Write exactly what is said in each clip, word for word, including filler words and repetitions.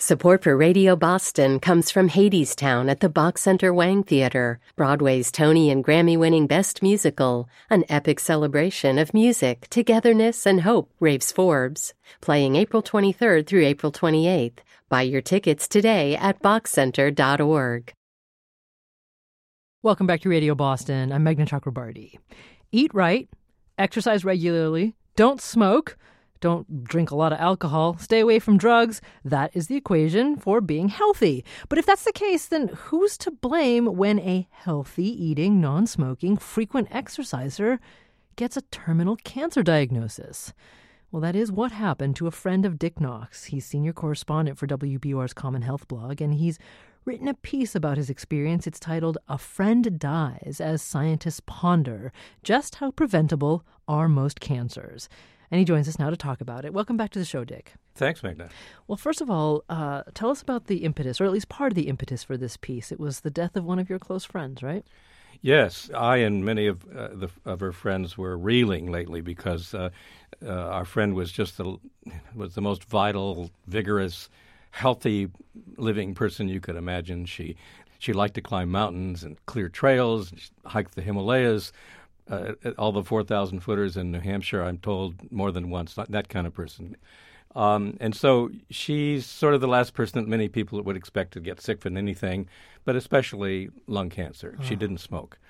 Support for Radio Boston comes from Hadestown at the Bach Center Wang Theater, Broadway's Tony and Grammy-winning Best Musical, an epic celebration of music, togetherness, and hope, raves Forbes. Playing April twenty-third through April twenty-eighth. Buy your tickets today at bach center dot org. Welcome back to Radio Boston. I'm Meghna Chakrabarty. Eat right, exercise regularly, don't smoke, don't drink a lot of alcohol, stay away from drugs. That is the equation for being healthy. But if that's the case, then who's to blame when a healthy eating, non-smoking, frequent exerciser gets a terminal cancer diagnosis? Well, that is what happened to a friend of Dick Knox. He's senior correspondent for W B U R's Common Health blog, and he's written a piece about his experience. It's titled A Friend Dies as Scientists Ponder Just How Preventable Are Most Cancers. And he joins us now to talk about it. Welcome back to the show, Dick. Thanks, Meghna. Well, first of all, uh, tell us about the impetus, or at least part of the impetus for this piece. It was the death of one of your close friends, right? Yes, I and many of uh, the of her friends were reeling lately because uh, uh, our friend was just the was the most vital, vigorous, healthy living person you could imagine. She she liked to climb mountains and clear trails, hike the Himalayas, uh, all the four thousand footers in New Hampshire. I'm told more than once, that kind of person. Um, and so she's sort of the last person that many people would expect to get sick from anything, but especially lung cancer. Oh. She didn't smoke.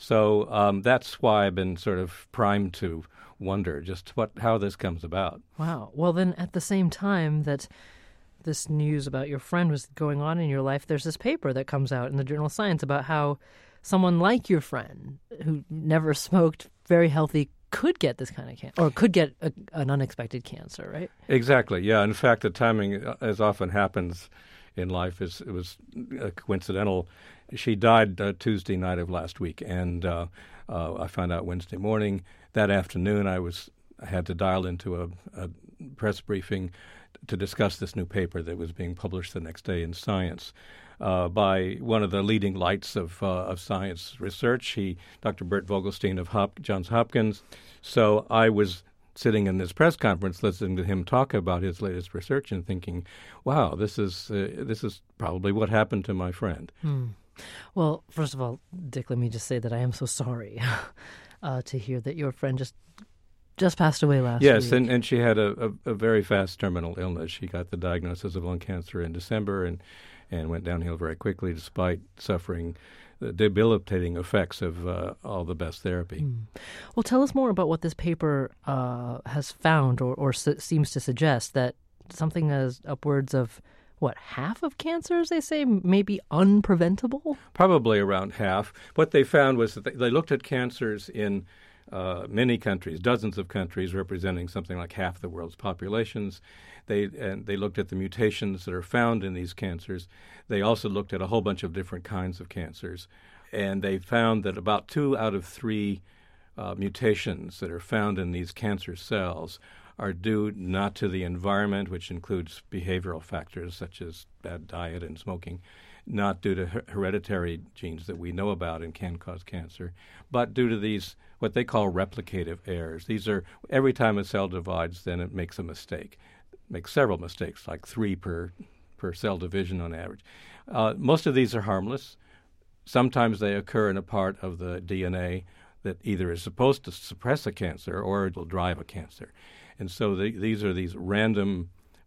So um, that's why I've been sort of primed to wonder just what how this comes about. Wow. Well, then at the same time that this news about your friend was going on in your life, there's this paper that comes out in the Journal of Science about how someone like your friend who never smoked, very healthy, could get this kind of cancer, or could get a, an unexpected cancer, right? Exactly, yeah. In fact, the timing, as often happens in life, is it was uh, coincidental. She died uh, Tuesday night of last week, and uh, uh, I found out Wednesday morning. That afternoon, I was I had to dial into a, a press briefing to discuss this new paper that was being published the next day in Science. Uh, by one of the leading lights of uh, of science research, he, Doctor Bert Vogelstein of Hop- Johns Hopkins. So I was sitting in this press conference, listening to him talk about his latest research, and thinking, "Wow, this is uh, this is probably what happened to my friend." Hmm. Well, first of all, Dick, let me just say that I am so sorry uh, to hear that your friend just just passed away last yes, week. Yes, and, and she had a, a, a very fast terminal illness. She got the diagnosis of lung cancer in December, and. and went downhill very quickly despite suffering the debilitating effects of uh, all the best therapy. Mm. Well, tell us more about what this paper uh, has found or, or su- seems to suggest, that something as upwards of, what, half of cancers, they say, may be unpreventable? Probably around half. What they found was that they, they looked at cancers in uh, many countries, dozens of countries representing something like half the world's populations. They and they looked at the mutations that are found in these cancers. They also looked at a whole bunch of different kinds of cancers. And they found that about two out of three uh, mutations that are found in these cancer cells are due not to the environment, which includes behavioral factors such as bad diet and smoking, not due to her- hereditary genes that we know about and can cause cancer, but due to these, what they call replicative errors. These are, every time a cell divides, then it makes a mistake. Makes several mistakes, like three per per cell division on average. Uh, most of these are harmless. Sometimes they occur in a part of the D N A that either is supposed to suppress a cancer or it will drive a cancer. And so the, these are these random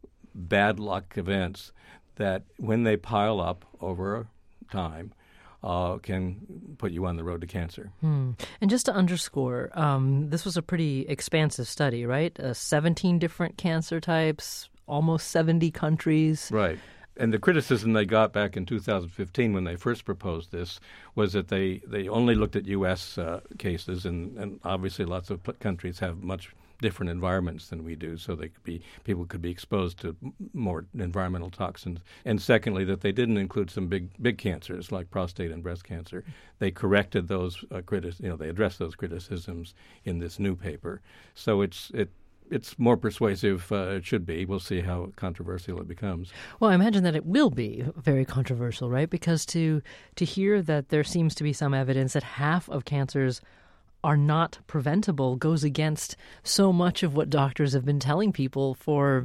bad luck events that, when they pile up over time, Uh, can put you on the road to cancer. Hmm. And just to underscore, um, this was a pretty expansive study, right? Uh, seventeen different cancer types, almost seventy countries. Right. And the criticism they got back in two thousand fifteen when they first proposed this was that they, they only looked at U S uh, cases, and, and obviously lots of p- countries have much different environments than we do, so they could be people could be exposed to more environmental toxins. And secondly, that they didn't include some big big cancers like prostate and breast cancer. They corrected those uh, criti- you know, they addressed those criticisms in this new paper. So it's it it's more persuasive. Uh, it should be. We'll see how controversial it becomes. Well, I imagine that it will be very controversial, right? Because to to hear that there seems to be some evidence that half of cancers are not preventable goes against so much of what doctors have been telling people for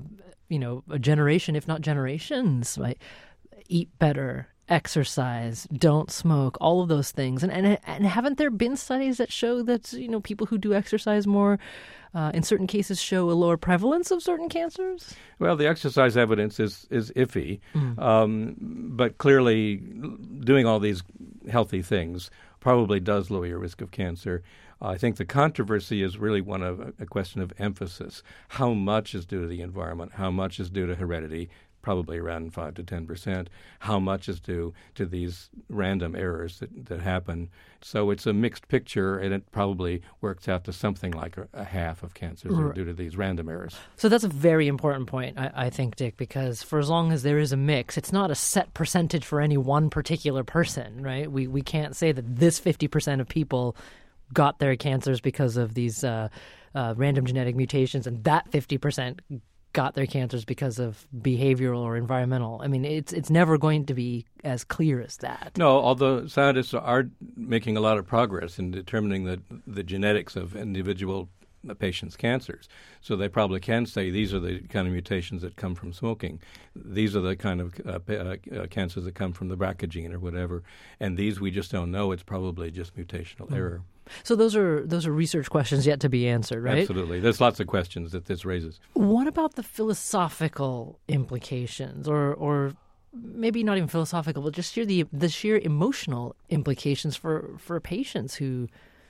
you know, a generation, if not generations, right? Eat better, exercise, don't smoke, all of those things. And, and and haven't there been studies that show that, you know, people who do exercise more, uh, in certain cases, show a lower prevalence of certain cancers? Well, the exercise evidence is, is iffy, mm. um, but clearly doing all these healthy things probably does lower your risk of cancer. Uh, I think the controversy is really one of a question of emphasis. How much is due to the environment? How much is due to heredity? Probably around five to ten percent. How much is due to these random errors that, that happen? So it's a mixed picture, and it probably works out to something like a, a half of cancers are due to these random errors. So that's a very important point, I, I think, Dick, because for as long as there is a mix, it's not a set percentage for any one particular person, right? We we can't say that this fifty percent of people got their cancers because of these uh, uh, random genetic mutations, and that fifty percent got their cancers because of behavioral or environmental. I mean, it's it's never going to be as clear as that. No, although scientists are making a lot of progress in determining the the genetics of individual patients' cancers. So they probably can say these are the kind of mutations that come from smoking. These are the kind of uh, uh, uh, cancers that come from the B R C A gene or whatever. And these we just don't know. It's probably just mutational mm. error. So those are those are research questions yet to be answered, right? Absolutely. There's lots of questions that this raises. What about the philosophical implications, or or maybe not even philosophical, but just sheer the the sheer emotional implications for, for patients who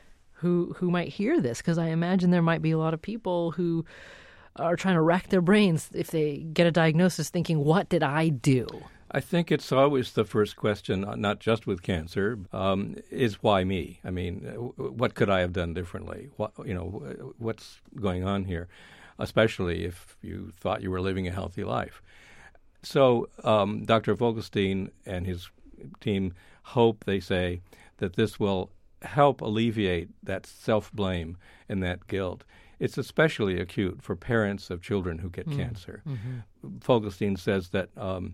who who might hear this? Because I imagine there might be a lot of people who are trying to rack their brains if they get a diagnosis thinking, what did I do? I think it's always the first question, not just with cancer, um, is why me? I mean, what could I have done differently? What, you know, what's going on here, especially if you thought you were living a healthy life. So um, Doctor Vogelstein and his team hope, they say, that this will help alleviate that self-blame and that guilt. It's especially acute for parents of children who get mm. cancer. Mm-hmm. Vogelstein says that um,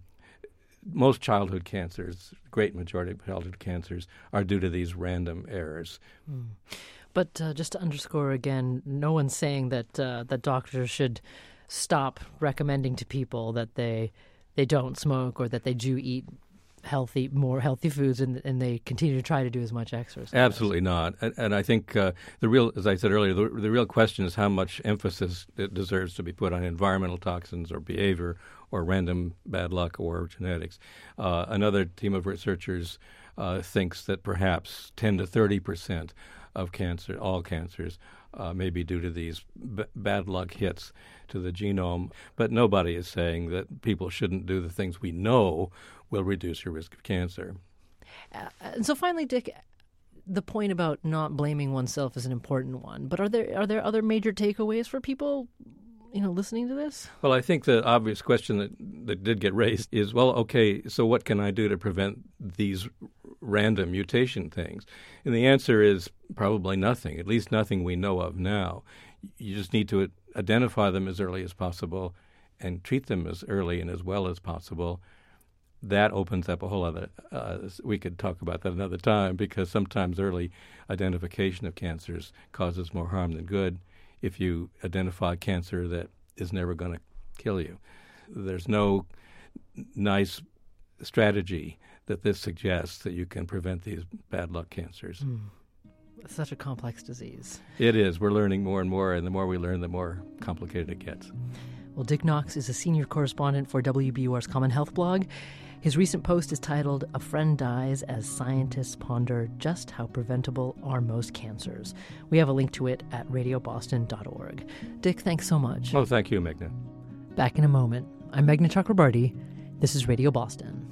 most childhood cancers, great majority of childhood cancers, are due to these random errors. Mm. But uh, just to underscore again, no one's saying that uh, that doctors should stop recommending to people that they they don't smoke or that they do eat healthy, more healthy foods, and, and they continue to try to do as much exercise. Absolutely not. And, and I think uh, the real, as I said earlier, the, the real question is how much emphasis it deserves to be put on environmental toxins or behavior or random bad luck or genetics. Uh, another team of researchers uh, thinks that perhaps ten to thirty percent of cancer, all cancers, uh, may be due to these b- bad luck hits to the genome. But nobody is saying that people shouldn't do the things we know will reduce your risk of cancer. Uh, and so finally, Dick, the point about not blaming oneself is an important one. But are there are there other major takeaways for people, you know, listening to this? Well, I think the obvious question that, that did get raised is, well, okay, so what can I do to prevent these random mutation things? And the answer is probably nothing, at least nothing we know of now. You just need to identify them as early as possible and treat them as early and as well as possible. That opens up a whole other, uh, we could talk about that another time, because sometimes early identification of cancers causes more harm than good if you identify cancer that is never going to kill you. There's no nice strategy that this suggests that you can prevent these bad luck cancers. Mm. It's such a complex disease. It is. We're learning more and more, and the more we learn, the more complicated it gets. Well, Dick Knox is a senior correspondent for W B U R's Common Health blog. His recent post is titled, "A Friend Dies as Scientists Ponder Just How Preventable Are Most Cancers." We have a link to it at radio boston dot org. Dick, thanks so much. Oh, thank you, Meghna. Back in a moment. I'm Meghna Chakrabarty. This is Radio Boston.